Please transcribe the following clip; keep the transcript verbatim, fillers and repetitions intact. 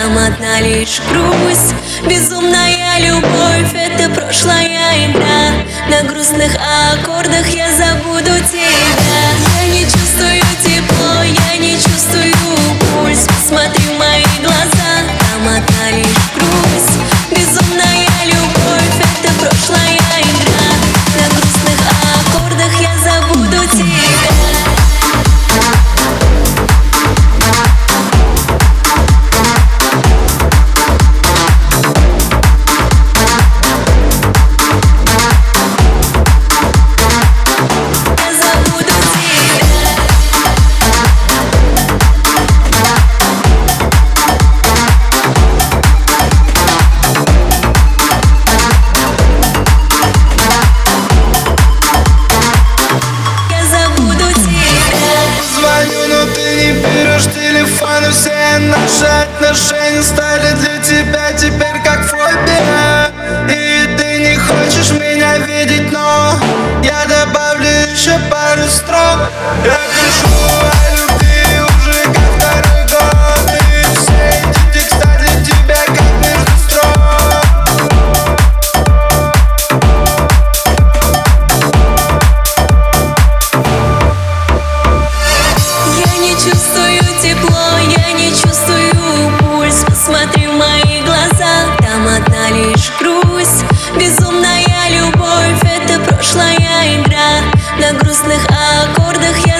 там одна лишь грусть. Безумная любовь — это прошлая игра. На грустных аккордах я забуду тебя. Я не чувствую тепло, я не чувствую пульс. Посмотри в мои глаза, там одна лишь грусть. Безумная любовь — это прошлая игра. На грустных аккордах я забуду тебя. Телефон, и все наши отношения стали для тебя теперь как фобия. И ты не хочешь меня видеть, но я добавлю еще пару строк. Я пишу о любви уже как второй год, и все эти текста для тебя как между строк. Я не чувствую тепло, я не чувствую пульс. Посмотри в мои глаза, там одна лишь грусть. Безумная любовь — это прошлая игра. На грустных аккордах я